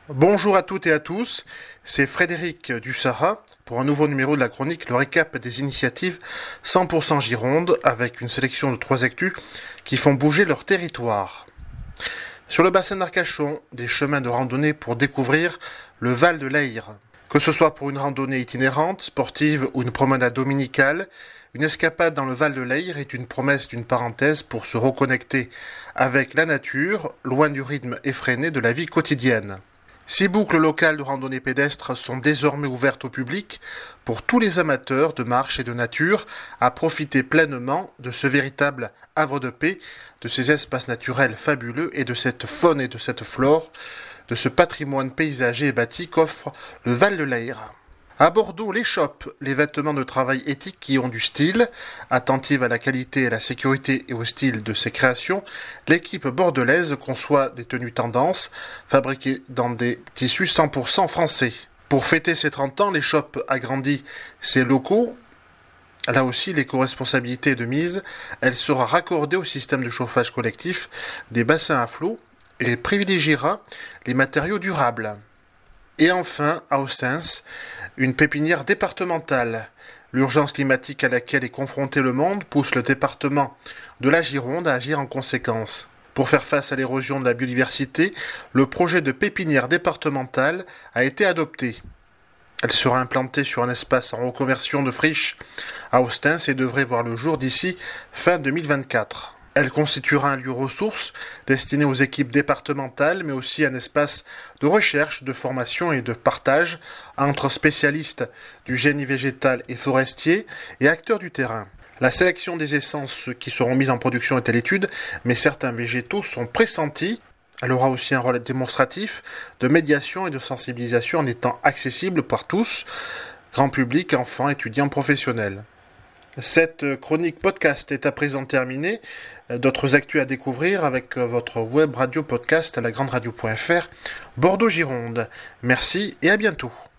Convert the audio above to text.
Bonjour à toutes et à tous, c'est Frédéric Dussara pour un nouveau numéro de la chronique, le récap des initiatives 100% Gironde avec une sélection de 3 actus qui font bouger leur territoire. Sur le bassin d'Arcachon, des chemins de randonnée pour découvrir le Val de l'Ayre. Que ce soit pour une randonnée itinérante, sportive ou une promenade dominicale, une escapade dans le Val de l'Ayre est une promesse d'une parenthèse pour se reconnecter avec la nature, loin du rythme effréné de la vie quotidienne. 6 boucles locales de randonnée pédestre sont désormais ouvertes au public pour tous les amateurs de marche et de nature à profiter pleinement de ce véritable havre de paix, de ces espaces naturels fabuleux et de cette faune et de cette flore, de ce patrimoine paysager et bâti qu'offre le Val de l'Ayre. À Bordeaux, l'échoppe, les vêtements de travail éthiques qui ont du style, attentive à la qualité et à la sécurité et au style de ses créations, l'équipe bordelaise conçoit des tenues tendances, fabriquées dans des tissus 100% français. Pour fêter ses 30 ans, l'échoppe agrandit ses locaux. Là aussi, l'éco-responsabilité est de mise. Elle sera raccordée au système de chauffage collectif des bassins à flot et privilégiera les matériaux durables. Et enfin, à Ostens, une pépinière départementale. L'urgence climatique à laquelle est confronté le monde pousse le département de la Gironde à agir en conséquence. Pour faire face à l'érosion de la biodiversité, le projet de pépinière départementale a été adopté. Elle sera implantée sur un espace en reconversion de friche à Ostens et devrait voir le jour d'ici fin 2024. Elle constituera un lieu ressource destiné aux équipes départementales, mais aussi un espace de recherche, de formation et de partage entre spécialistes du génie végétal et forestier et acteurs du terrain. La sélection des essences qui seront mises en production est à l'étude, mais certains végétaux sont pressentis. Elle aura aussi un rôle démonstratif de médiation et de sensibilisation en étant accessible par tous, grand public, enfants, étudiants, professionnels. Cette chronique podcast est à présent terminée. D'autres actus à découvrir avec votre web radio podcast à lagrandradio.fr, Bordeaux-Gironde. Merci et à bientôt.